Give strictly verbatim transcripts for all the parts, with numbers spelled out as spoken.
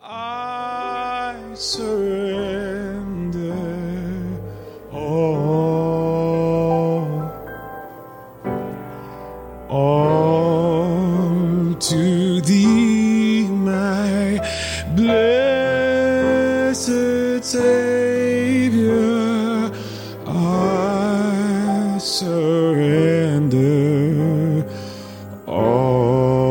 I surrender all, all to thee, my blessed Savior. I surrender all.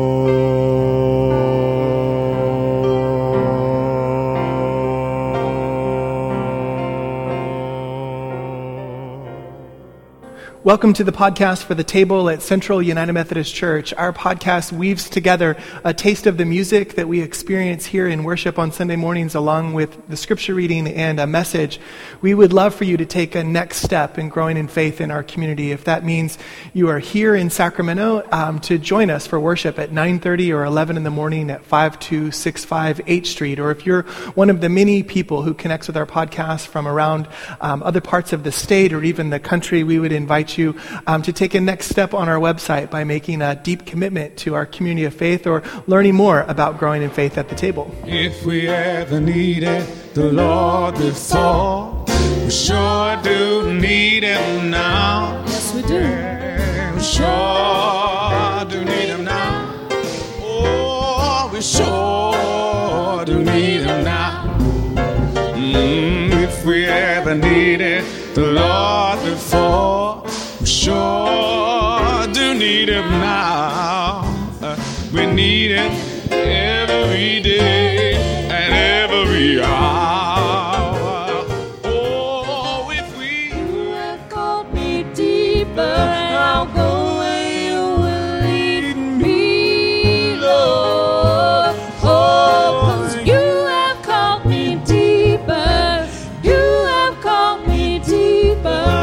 Welcome to the podcast for the table at Central United Methodist Church. Our podcast weaves together a taste of the music that we experience here in worship on Sunday mornings, along with the scripture reading and a message. We would love for you to take a next step in growing in faith in our community. If that means you are here in Sacramento, um, to join us for worship at nine thirty or eleven in the morning at five two six five eighth Street. Or if you're one of the many people who connects with our podcast from around um, other parts of the state or even the country, we would invite you you um, to take a next step on our website by making a deep commitment to our community of faith or learning more about growing in faith at the table. If we ever needed the Lord before, we sure do need Him now. Yes, we do. Yeah, we sure do need Him now. Oh, we sure do need Him now. Mm, if we ever needed the Lord before, we sure do need Him now. Uh, we need Him every day and every hour. Oh, if we You have called me deeper, I'll go where you will lead me, Lord. Oh, 'cause you have called me deeper. You have called me deeper.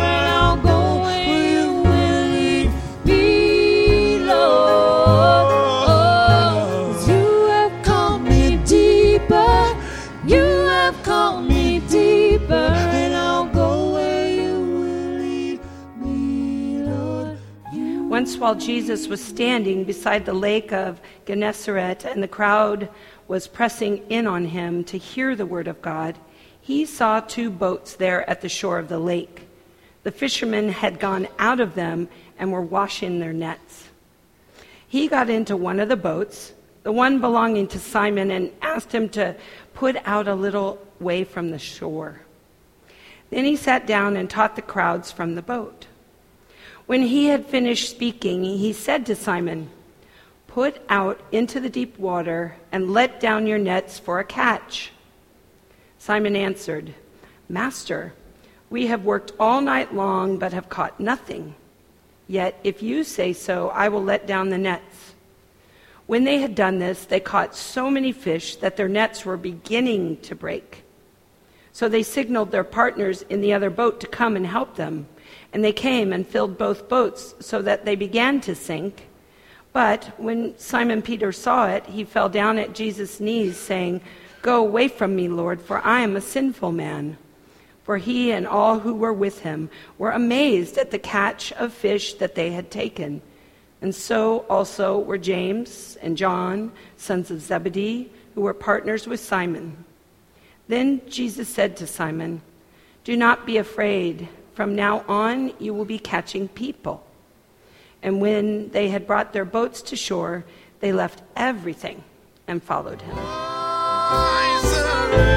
Once while Jesus was standing beside the lake of Gennesaret and the crowd was pressing in on him to hear the word of God, he saw two boats there at the shore of the lake. The fishermen had gone out of them and were washing their nets. He got into one of the boats, the one belonging to Simon, and asked him to put out a little way from the shore. Then he sat down and taught the crowds from the boat. When he had finished speaking, he said to Simon, "Put out into the deep water and let down your nets for a catch." Simon answered, "Master, we have worked all night long but have caught nothing. Yet if you say so, I will let down the nets." When they had done this, they caught so many fish that their nets were beginning to break. So they signaled their partners in the other boat to come and help them. And they came and filled both boats so that they began to sink. But when Simon Peter saw it, he fell down at Jesus' knees, saying, "Go away from me, Lord, for I am a sinful man." For he and all who were with him were amazed at the catch of fish that they had taken. And so also were James and John, sons of Zebedee, who were partners with Simon. Then Jesus said to Simon, "Do not be afraid. From now on, you will be catching people." And when they had brought their boats to shore, they left everything and followed him. I surrender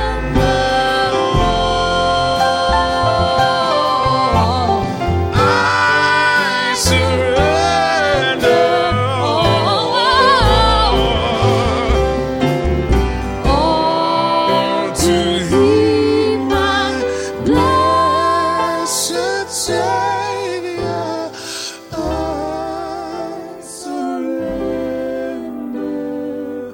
all. I surrender all. All to thee, my blessed Savior. I surrender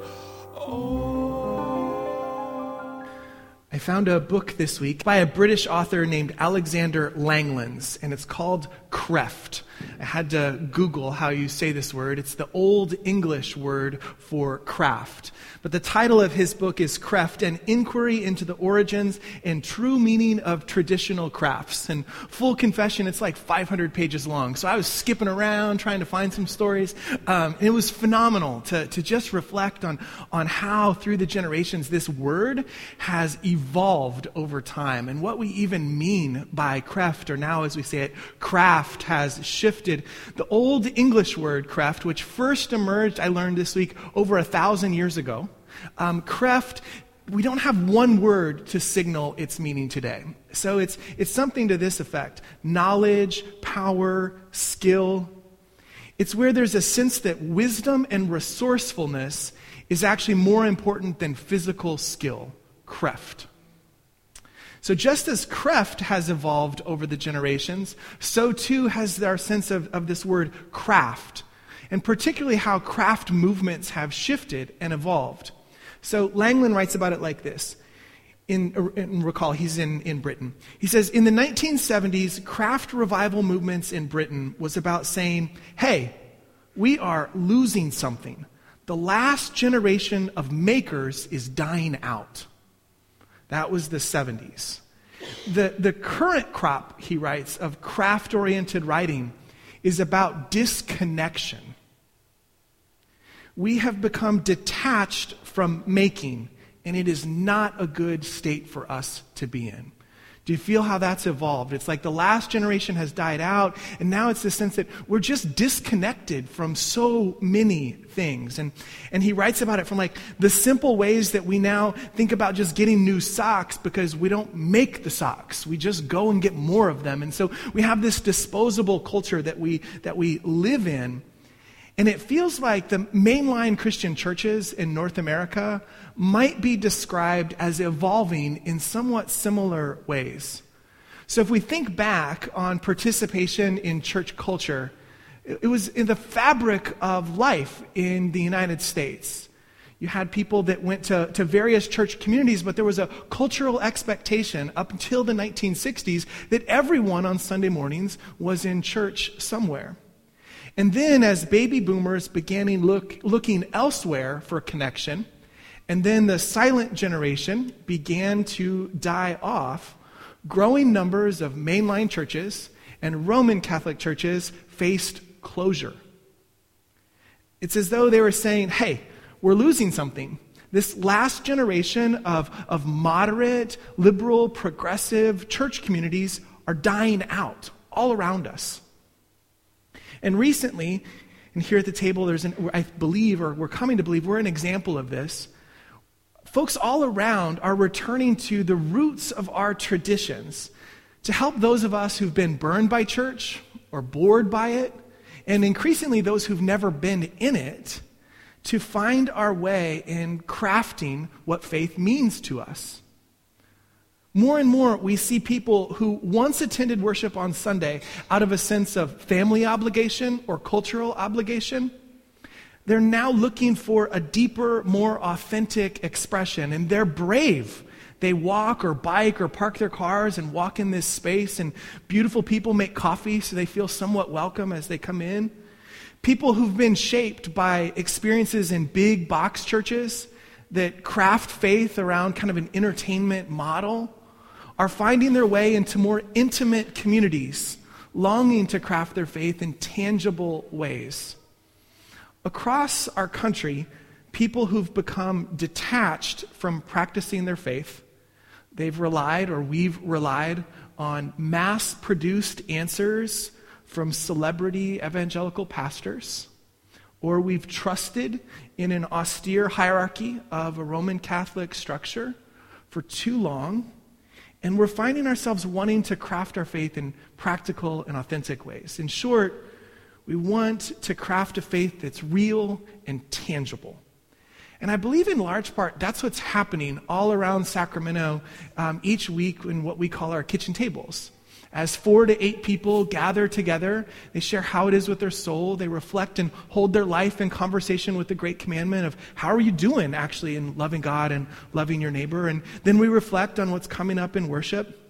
all. I found a book this week by a British author named Alexander Langlands, and it's called Creft. I had to Google how you say this word. It's the Old English word for craft. But the title of his book is Creft, an inquiry into the origins and true meaning of traditional crafts. And full confession, it's like five hundred pages long. So I was skipping around trying to find some stories. Um, and it was phenomenal to, to just reflect on, on how through the generations this word has evolved over time and what we even mean by creft, or now as we say it, craft, has shifted. The old English word creft, which first emerged, I learned this week, over a thousand years ago. Um, creft, we don't have one word to signal its meaning today. So it's it's something to this effect: knowledge, power, skill. It's where there's a sense that wisdom and resourcefulness is actually more important than physical skill. Creft. So just as creft has evolved over the generations, so too has our sense of, of this word craft, and particularly how craft movements have shifted and evolved. So Langland writes about it like this. In, in recall, he's in, in Britain. He says, in the nineteen seventies, craft revival movements in Britain was about saying, hey, we are losing something. The last generation of makers is dying out. That was the seventies. The, the current crop, he writes, of craft-oriented writing is about disconnection. We have become detached from making, and it is not a good state for us to be in. Do you feel how that's evolved? It's like the last generation has died out, and now it's the sense that we're just disconnected from so many things. And, and he writes about it from like the simple ways that we now think about just getting new socks because we don't make the socks. We just go and get more of them. And so we have this disposable culture that we that we live in. And it feels like the mainline Christian churches in North America might be described as evolving in somewhat similar ways. So if we think back on participation in church culture, it was in the fabric of life in the United States. You had people that went to, to various church communities, but there was a cultural expectation up until the nineteen sixties that everyone on Sunday mornings was in church somewhere. And then as baby boomers began look, looking elsewhere for connection, and then the silent generation began to die off, growing numbers of mainline churches and Roman Catholic churches faced closure. It's as though they were saying, hey, we're losing something. This last generation of, of moderate, liberal, progressive church communities are dying out all around us. And recently, and here at the table, there's an, I believe, or we're coming to believe, we're an example of this. Folks all around are returning to the roots of our traditions to help those of us who've been burned by church or bored by it, and increasingly those who've never been in it, to find our way in crafting what faith means to us. More and more, we see people who once attended worship on Sunday out of a sense of family obligation or cultural obligation. They're now looking for a deeper, more authentic expression, and they're brave. They walk or bike or park their cars and walk in this space, and beautiful people make coffee so they feel somewhat welcome as they come in. People who've been shaped by experiences in big box churches that craft faith around kind of an entertainment model are finding their way into more intimate communities, longing to craft their faith in tangible ways. Across our country, people who've become detached from practicing their faith, they've relied, or we've relied, on mass-produced answers from celebrity evangelical pastors, or we've trusted in an austere hierarchy of a Roman Catholic structure for too long. And we're finding ourselves wanting to craft our faith in practical and authentic ways. In short, we want to craft a faith that's real and tangible. And I believe in large part that's what's happening all around Sacramento um, each week in what we call our kitchen tables. As four to eight people gather together, they share how it is with their soul. They reflect and hold their life in conversation with the great commandment of how are you doing actually in loving God and loving your neighbor. And then we reflect on what's coming up in worship.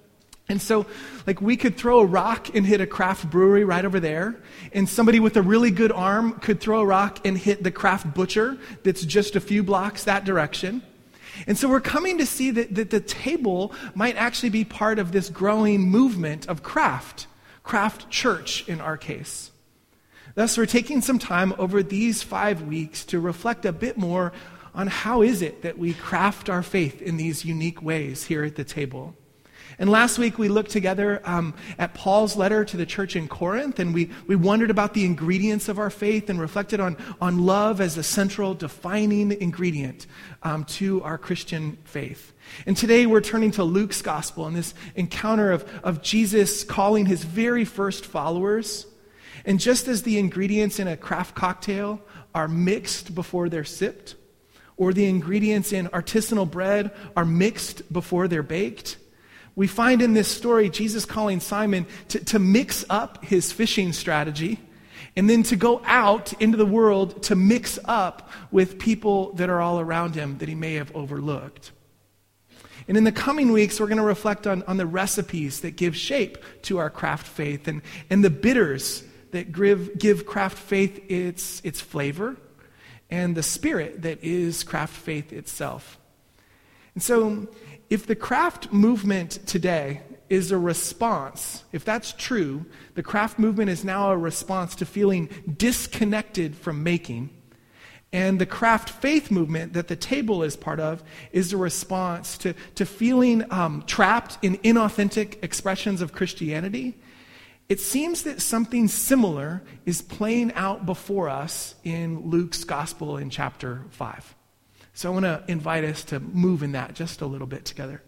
And so, like, we could throw a rock and hit a craft brewery right over there, and somebody with a really good arm could throw a rock and hit the craft butcher that's just a few blocks that direction. And so we're coming to see that, that the table might actually be part of this growing movement of craft, craft church in our case. Thus, we're taking some time over these five weeks to reflect a bit more on how is it that we craft our faith in these unique ways here at the table. And last week we looked together um, at Paul's letter to the church in Corinth, and we, we wondered about the ingredients of our faith and reflected on, on love as a central defining ingredient um, to our Christian faith. And today we're turning to Luke's gospel and this encounter of, of Jesus calling his very first followers. And just as the ingredients in a craft cocktail are mixed before they're sipped, or the ingredients in artisanal bread are mixed before they're baked, we find in this story Jesus calling Simon to, to mix up his fishing strategy and then to go out into the world to mix up with people that are all around him that he may have overlooked. And in the coming weeks, we're going to reflect on, on the recipes that give shape to our craft faith and, and the bitters that give, give craft faith its, its flavor and the spirit that is craft faith itself. And so, if the craft movement today is a response, if that's true, the craft movement is now a response to feeling disconnected from making, and the craft faith movement that the table is part of is a response to, to feeling um, trapped in inauthentic expressions of Christianity, it seems that something similar is playing out before us in Luke's gospel in chapter five. So I want to invite us to move in that just a little bit together.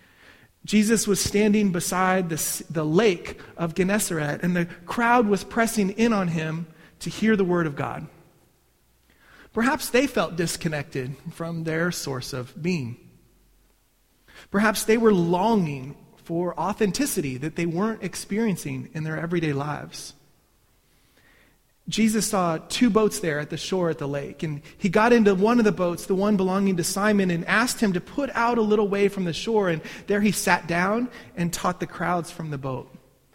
Jesus was standing beside the, the lake of Gennesaret, and the crowd was pressing in on him to hear the word of God. Perhaps they felt disconnected from their source of being. Perhaps they were longing for authenticity that they weren't experiencing in their everyday lives. Jesus saw two boats there at the shore at the lake, and he got into one of the boats, the one belonging to Simon, and asked him to put out a little way from the shore, and there he sat down and taught the crowds from the boat.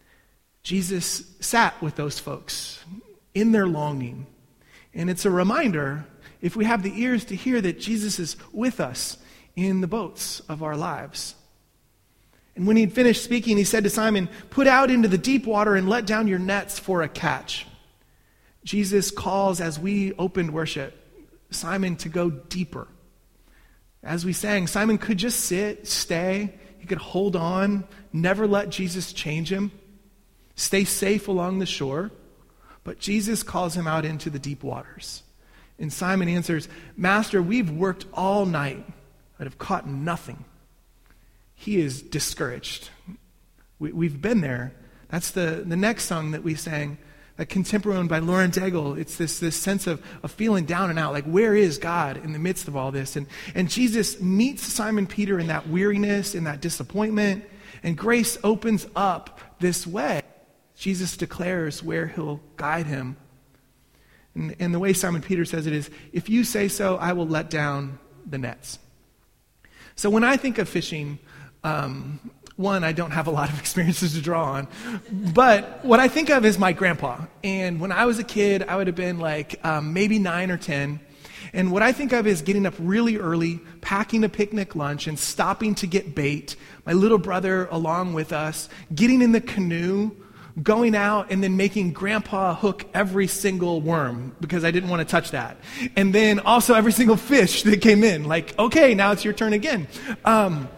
Jesus sat with those folks in their longing, and it's a reminder, if we have the ears to hear, that Jesus is with us in the boats of our lives. And when he'd finished speaking, he said to Simon, "Put out into the deep water and let down your nets for a catch." Jesus calls, as we opened worship, Simon to go deeper. As we sang, Simon could just sit, stay. He could hold on, never let Jesus change him, stay safe along the shore. But Jesus calls him out into the deep waters. And Simon answers, "Master, we've worked all night, but have caught nothing." He is discouraged. We, we've been there. That's the, the next song that we sang, a contemporary one by Lauren Daigle. It's this, this sense of, of feeling down and out, like where is God in the midst of all this? And, and Jesus meets Simon Peter in that weariness, in that disappointment, and grace opens up this way. Jesus declares where he'll guide him. And, and the way Simon Peter says it is, "If you say so, I will let down the nets." So when I think of fishing, um, one, I don't have a lot of experiences to draw on, but what I think of is my grandpa. And when I was a kid, I would have been like um, maybe nine or ten. And what I think of is getting up really early, packing a picnic lunch, and stopping to get bait. My little brother along with us, getting in the canoe, going out, and then making Grandpa hook every single worm because I didn't want to touch that. And then also every single fish that came in. Like, okay, now it's your turn again. Um,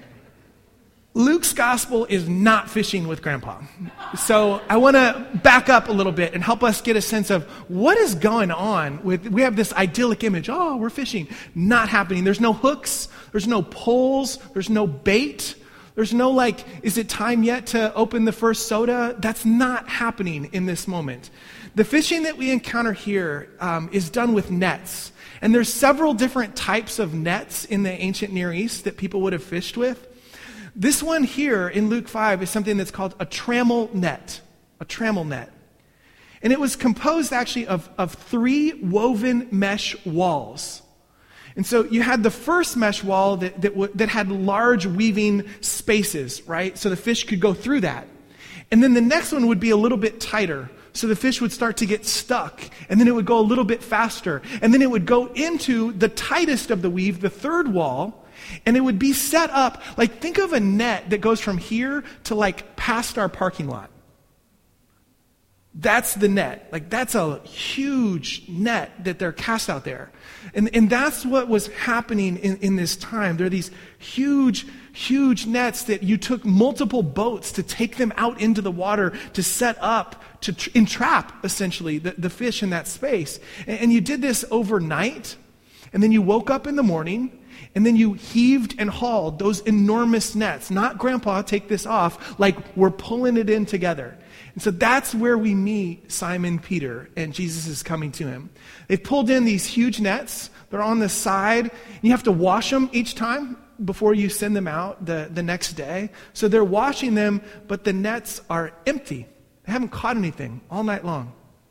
Luke's gospel is not fishing with Grandpa. So I want to back up a little bit and help us get a sense of what is going on with, we have this idyllic image. Oh, we're fishing. Not happening. There's no hooks. There's no poles. There's no bait. There's no like, is it time yet to open the first soda? That's not happening in this moment. The fishing that we encounter here um, is done with nets. And there's several different types of nets in the ancient Near East that people would have fished with. This one here in Luke five is something that's called a trammel net. A trammel net. And it was composed actually of, of three woven mesh walls. And so you had the first mesh wall that, that, w- that had large weaving spaces, right? So the fish could go through that. And then the next one would be a little bit tighter. So the fish would start to get stuck. And then it would go a little bit faster. And then it would go into the tightest of the weave, the third wall. And it would be set up, like think of a net that goes from here to like past our parking lot. That's the net. Like that's a huge net that they're cast out there. And, and that's what was happening in, in this time. There are these huge, huge nets that you took multiple boats to take them out into the water to set up, to tr- entrap essentially the, the fish in that space. And, and you did this overnight. And then you woke up in the morning and then you heaved and hauled those enormous nets. Not grandpa, take this off. Like we're pulling it in together. And so that's where we meet Simon Peter, and Jesus is coming to him. They've pulled in these huge nets. They're on the side. You have to wash them each time before you send them out the, the next day. So they're washing them, but the nets are empty. They haven't caught anything all night long.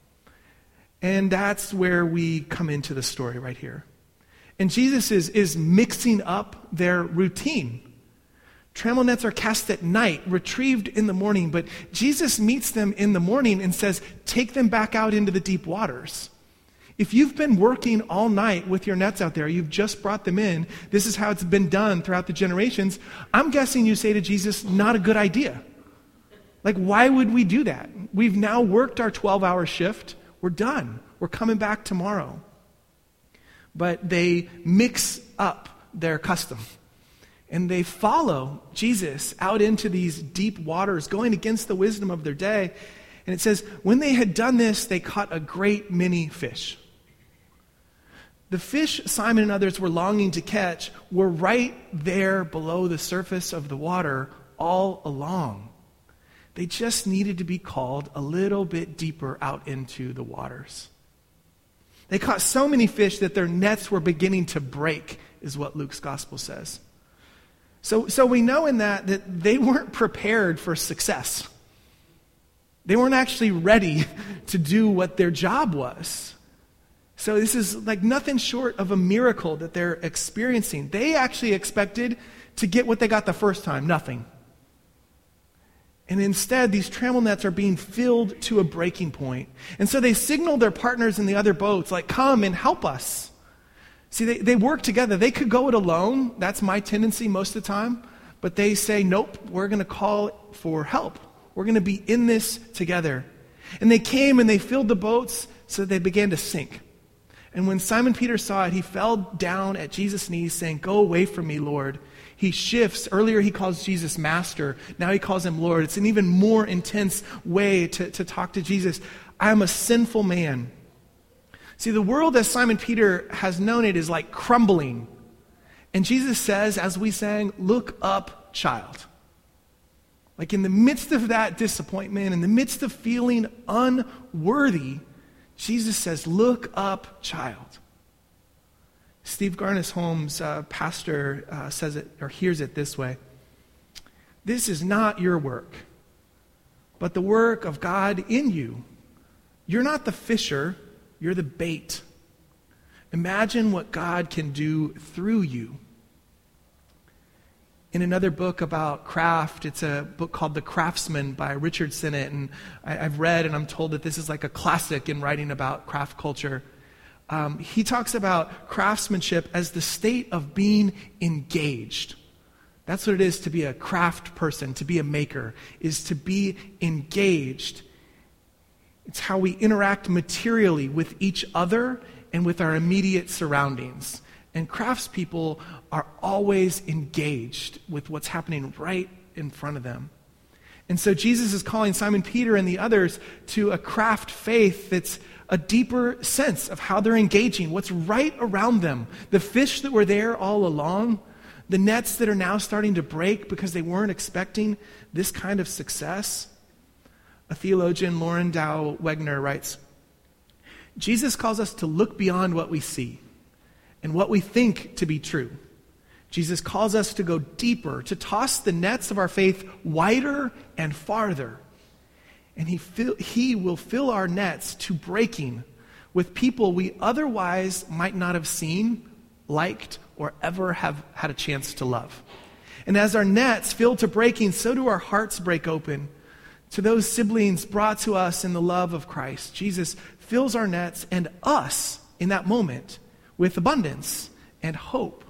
And that's where we come into the story right here. And Jesus is, is mixing up their routine. Trammel nets are cast at night, retrieved in the morning, but Jesus meets them in the morning and says, take them back out into the deep waters. If you've been working all night with your nets out there, you've just brought them in, this is how it's been done throughout the generations, I'm guessing you say to Jesus, not a good idea. Like, why would we do that? We've now worked our twelve-hour shift. We're done. We're coming back tomorrow. But they mix up their custom. And they follow Jesus out into these deep waters, going against the wisdom of their day. And it says, when they had done this, they caught a great many fish. The fish Simon and others were longing to catch were right there below the surface of the water all along. They just needed to be called a little bit deeper out into the waters. They caught so many fish that their nets were beginning to break, is what Luke's gospel says. So, so we know in that that they weren't prepared for success. They weren't actually ready to do what their job was. So this is like nothing short of a miracle that they're experiencing. They actually expected to get what they got the first time, nothing. And instead, these trammel nets are being filled to a breaking point. And so they signal their partners in the other boats, like, come and help us. See, they, they work together. They could go it alone. That's my tendency most of the time. But they say, nope, we're going to call for help. We're going to be in this together. And they came and they filled the boats so they began to sink. And when Simon Peter saw it, he fell down at Jesus' knees saying, go away from me, Lord. He shifts. Earlier he calls Jesus Master. Now he calls him Lord. It's an even more intense way to, to talk to Jesus. I am a sinful man. See, the world as Simon Peter has known it is like crumbling. And Jesus says, as we sang, look up, child. Like in the midst of that disappointment, in the midst of feeling unworthy, Jesus says, look up, child. Steve Garnaas-Holmes, uh, pastor, uh, says it or hears it this way. This is not your work, but the work of God in you. You're not the fisher, you're the bait. Imagine what God can do through you. In another book about craft, it's a book called The Craftsman by Richard Sennett, and I, I've read and I'm told that this is like a classic in writing about craft culture. Um, he talks about craftsmanship as the state of being engaged. That's what it is to be a craft person, to be a maker, is to be engaged. It's how we interact materially with each other and with our immediate surroundings. And craftspeople are always engaged with what's happening right in front of them. And so Jesus is calling Simon Peter and the others to a craft faith that's a deeper sense of how they're engaging, what's right around them. The fish that were there all along, the nets that are now starting to break because they weren't expecting this kind of success. A theologian, Lauren Dow Wegner, writes, Jesus calls us to look beyond what we see and what we think to be true. Jesus calls us to go deeper, to toss the nets of our faith wider and farther. And he, fill, he will fill our nets to breaking with people we otherwise might not have seen liked, or ever have had a chance to love. And as our nets fill to breaking, so do our hearts break open to those siblings brought to us in the love of Christ. Jesus fills our nets and us in that moment with abundance and hope.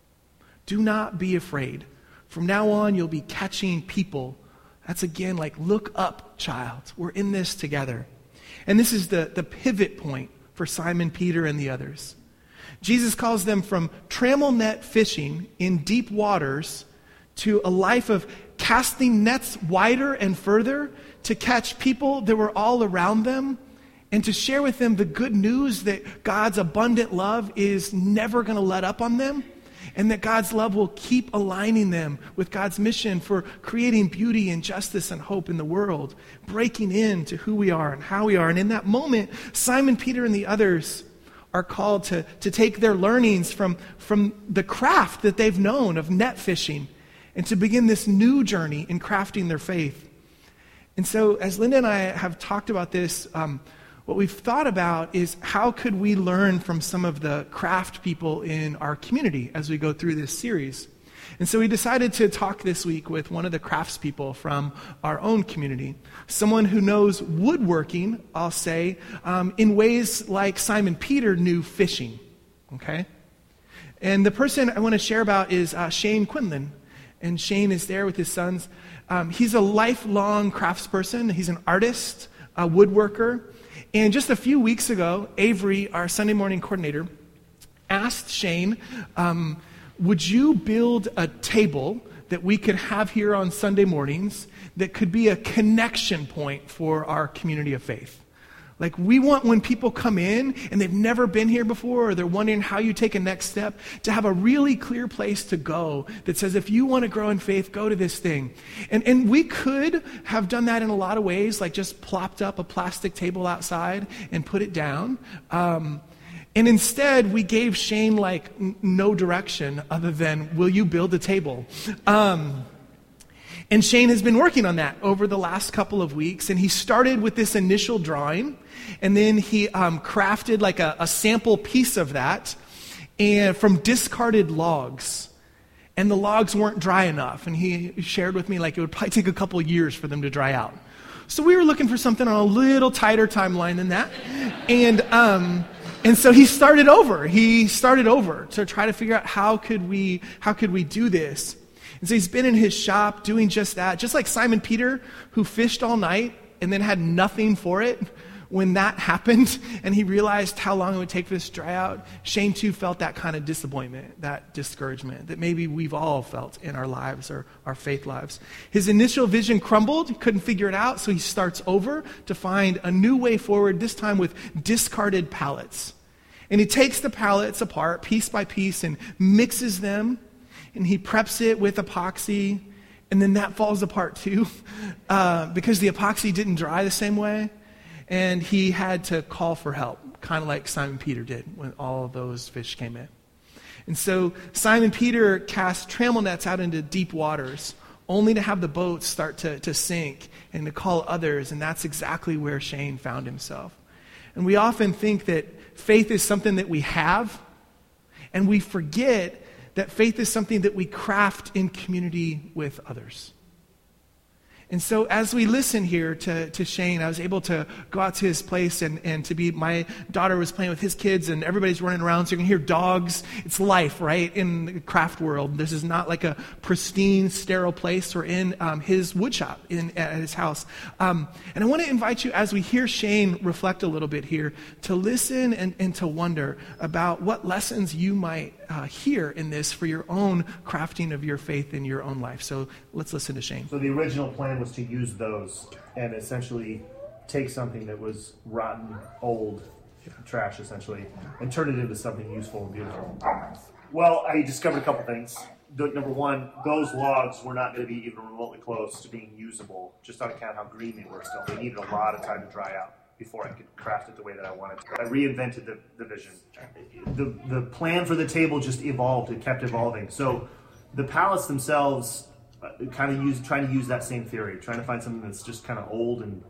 Do not be afraid. From now on, you'll be catching people. That's again like, look up, child. We're in this together. And this is the, the pivot point for Simon Peter and the others. Jesus calls them from trammel net fishing in deep waters to a life of casting nets wider and further to catch people that were all around them and to share with them the good news that God's abundant love is never going to let up on them, and that God's love will keep aligning them with God's mission for creating beauty and justice and hope in the world, breaking into who we are and how we are. And in that moment, Simon Peter and the others are called to, to take their learnings from, from the craft that they've known of net fishing and to begin this new journey in crafting their faith. And so as Linda and I have talked about this, um, what we've thought about is how could we learn from some of the craft people in our community as we go through this series. And so we decided to talk this week with one of the craftspeople from our own community, someone who knows woodworking, I'll say, um, in ways like Simon Peter knew fishing, okay? And the person I want to share about is uh, Shane Quinlan. And Shane is there with his sons. Um, he's a lifelong craftsperson. He's an artist, a woodworker. And just a few weeks ago, Avery, our Sunday morning coordinator, asked Shane, um, would you build a table that we could have here on Sunday mornings that could be a connection point for our community of faith? Like, we want when people come in and they've never been here before, or they're wondering how you take a next step, to have a really clear place to go that says, if you want to grow in faith, go to this thing. And and we could have done that in a lot of ways, like just plopped up a plastic table outside and put it down. Um, and instead, we gave Shane like n- no direction other than, will you build a table? Um And Shane has been working on that over the last couple of weeks. And he started with this initial drawing. And then he um, crafted like a, a sample piece of that and from discarded logs. And the logs weren't dry enough. And he shared with me like it would probably take a couple of years for them to dry out. So we were looking for something on a little tighter timeline than that. And um, and so he started over. He started over to try to figure out how could we how could we do this. And so he's been in his shop doing just that, just like Simon Peter, who fished all night and then had nothing for it when that happened, and he realized how long it would take for this to dry out. Shane, too, felt that kind of disappointment, that discouragement that maybe we've all felt in our lives or our faith lives. His initial vision crumbled. He couldn't figure it out, so he starts over to find a new way forward, this time with discarded pallets. And he takes the pallets apart piece by piece and mixes them, and he preps it with epoxy, and then that falls apart too uh, because the epoxy didn't dry the same way, and he had to call for help, kind of like Simon Peter did when all of those fish came in. And so Simon Peter cast trammel nets out into deep waters, only to have the boats start to, to sink and to call others, and that's exactly where Shane found himself. And we often think that faith is something that we have, and we forget that faith is something that we craft in community with others. And so as we listen here to, to Shane, I was able to go out to his place and, and to be, my daughter was playing with his kids and everybody's running around, so you can hear dogs. It's life, right, in the craft world. This is not like a pristine, sterile place. We're in um, his wood shop in, at his house. Um, and I want to invite you, as we hear Shane reflect a little bit here, to listen and, and to wonder about what lessons you might uh, hear in this for your own crafting of your faith in your own life. So let's listen to Shane. So the original plan was to use those and essentially take something that was rotten, old, trash essentially, and turn it into something useful and beautiful. Well, I discovered a couple things. Number one, those logs were not going to be even remotely close to being usable, just on account of how green they were still. They needed a lot of time to dry out before I could craft it the way that I wanted to. I reinvented the, the vision. The, the plan for the table just evolved. It kept evolving. So the pallets themselves, Uh, kind of use, trying to use that same theory, trying to find something that's just kind of old and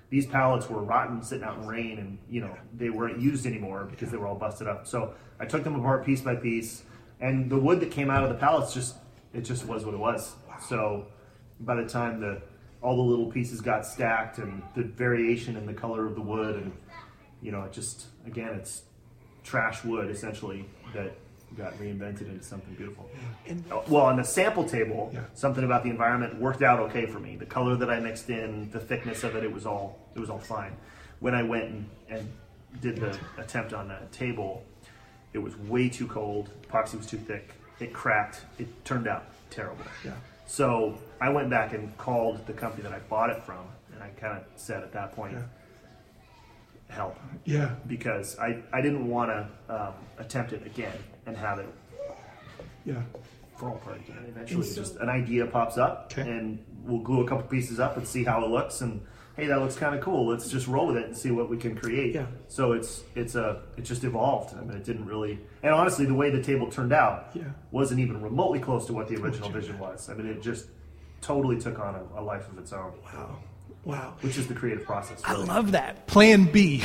these pallets were rotten, sitting out in rain, and you know they weren't used anymore because they were all busted up. So I took them apart piece by piece, and the wood that came out of the pallets just it just was what it was. So by the time the all the little pieces got stacked and the variation in the color of the wood, and you know, it just again, it's trash wood essentially that got reinvented into something beautiful. And, well, on the sample table, yeah. something about the environment worked out okay for me. The color that I mixed in, the thickness of it, it was all it was all fine. When I went and, and did the attempt on that table, it was way too cold. Epoxy was too thick. It cracked. It turned out terrible. Yeah. So I went back and called the company that I bought it from, and I kind of said at that point, yeah. help. Yeah. Because I, I didn't want to um, attempt it again and have it yeah. fall apart again. Eventually, so, just an idea pops up, okay. and we'll glue a couple pieces up and see how it looks. And hey, that looks kind of cool. Let's just roll with it and see what we can create. Yeah. So it's it's a it just evolved. I mean, it didn't really. And honestly, the way the table turned out yeah. wasn't even remotely close to what the original vision was. I mean, it just totally took on a, a life of its own. Wow. Wow. Which is the creative process. Really. I love that. Plan B.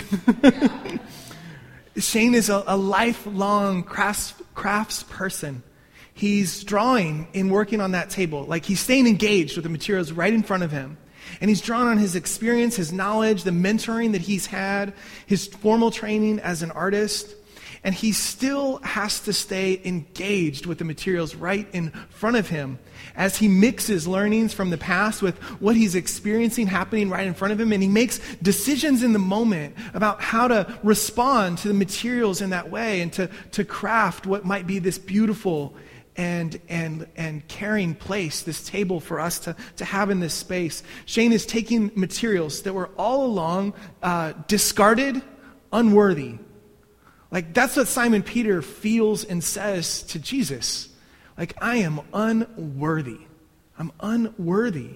Shane is a, a lifelong crafts, crafts person. He's drawing and working on that table. Like he's staying engaged with the materials right in front of him. And he's drawn on his experience, his knowledge, the mentoring that he's had, his formal training as an artist. And he still has to stay engaged with the materials right in front of him as he mixes learnings from the past with what he's experiencing happening right in front of him. And he makes decisions in the moment about how to respond to the materials in that way and to, to craft what might be this beautiful and and and caring place, this table for us to, to have in this space. Shane is taking materials that were all along uh, discarded, unworthy. Like, that's what Simon Peter feels and says to Jesus. Like, I am unworthy. I'm unworthy.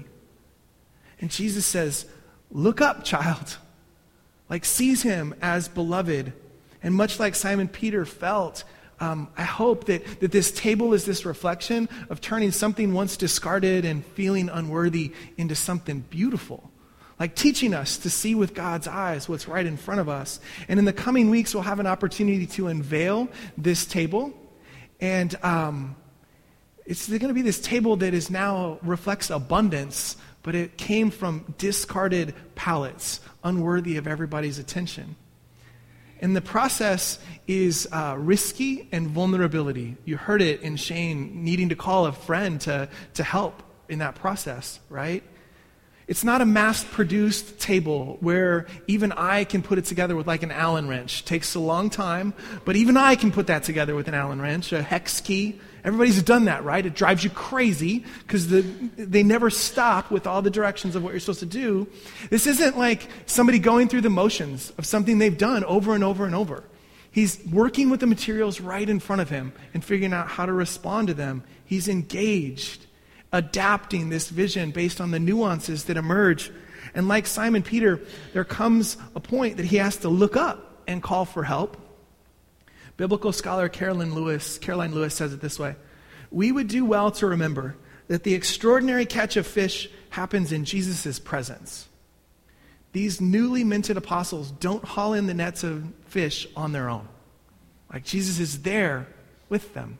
And Jesus says, look up, child. Like, sees him as beloved. And much like Simon Peter felt, um, I hope that, that this table is this reflection of turning something once discarded and feeling unworthy into something beautiful. Like teaching us to see with God's eyes what's right in front of us. And in the coming weeks, we'll have an opportunity to unveil this table. And um, it's going to be this table that is now reflects abundance, but it came from discarded pallets, unworthy of everybody's attention. And the process is uh, risky and vulnerability. You heard it in Shane needing to call a friend to, to help in that process, right? It's not a mass-produced table where even I can put it together with like an Allen wrench. It takes a long time, but even I can put that together with an Allen wrench, a hex key. Everybody's done that, right? It drives you crazy because the, they never stop with all the directions of what you're supposed to do. This isn't like somebody going through the motions of something they've done over and over and over. He's working with the materials right in front of him and figuring out how to respond to them. He's engaged, adapting this vision based on the nuances that emerge. And like Simon Peter, there comes a point that he has to look up and call for help. Biblical scholar Caroline Lewis, Caroline Lewis says it this way: we would do well to remember that the extraordinary catch of fish happens in Jesus' presence. These newly minted apostles don't haul in the nets of fish on their own. Like Jesus is there with them.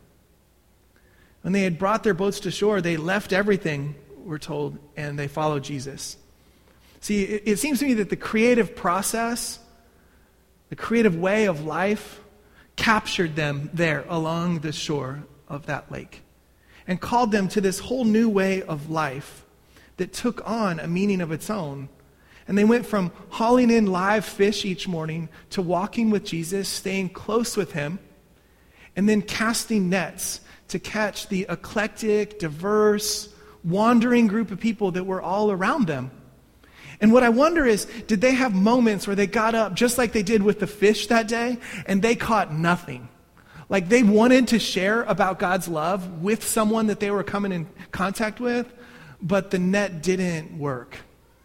When they had brought their boats to shore, they left everything, we're told, and they followed Jesus. See, it, it seems to me that the creative process, the creative way of life, captured them there along the shore of that lake and called them to this whole new way of life that took on a meaning of its own. And they went from hauling in live fish each morning to walking with Jesus, staying close with him, and then casting nets to catch the eclectic, diverse, wandering group of people that were all around them. And what I wonder is, did they have moments where they got up just like they did with the fish that day, and they caught nothing? Like they wanted to share about God's love with someone that they were coming in contact with, but the net didn't work.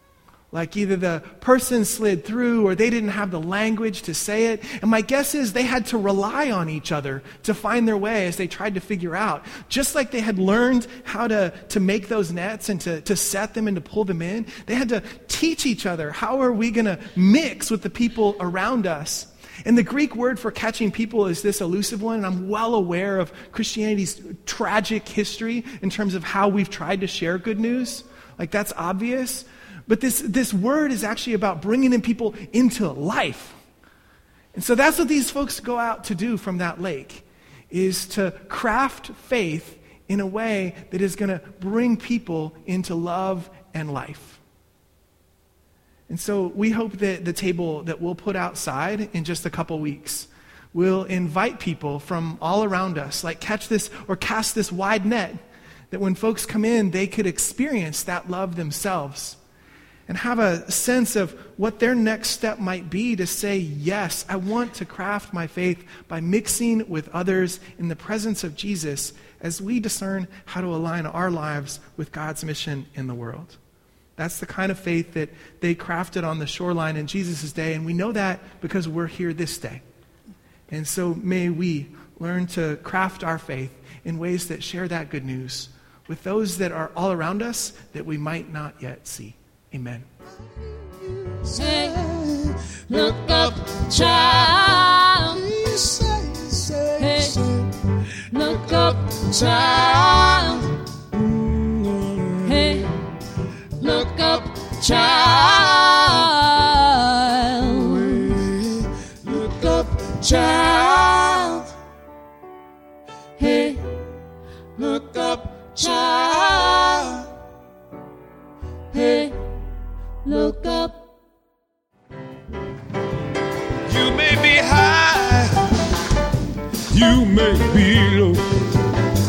Like either the person slid through or they didn't have the language to say it. And my guess is they had to rely on each other to find their way as they tried to figure out. Just like they had learned how to, to make those nets and to, to set them and to pull them in, they had to teach each other, how are we going to mix with the people around us? And the Greek word for catching people is this elusive one, and I'm well aware of Christianity's tragic history in terms of how we've tried to share good news. Like, that's obvious. But this, this word is actually about bringing in people into life. And so that's what these folks go out to do from that lake, is to craft faith in a way that is going to bring people into love and life. And so we hope that the table that we'll put outside in just a couple weeks will invite people from all around us, like catch this or cast this wide net, that when folks come in, they could experience that love themselves and have a sense of what their next step might be to say, yes, I want to craft my faith by mixing with others in the presence of Jesus as we discern how to align our lives with God's mission in the world. That's the kind of faith that they crafted on the shoreline in Jesus' day, and we know that because we're here this day. And so may we learn to craft our faith in ways that share that good news with those that are all around us that we might not yet see. Amen. Say, look up, child. Hey, look up, child. Hey, look up, child. Look up, child. Hey, look up, child. Hey, look up. You may be high, you may be low,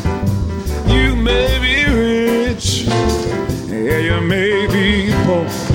you may be rich, yeah, you may be poor.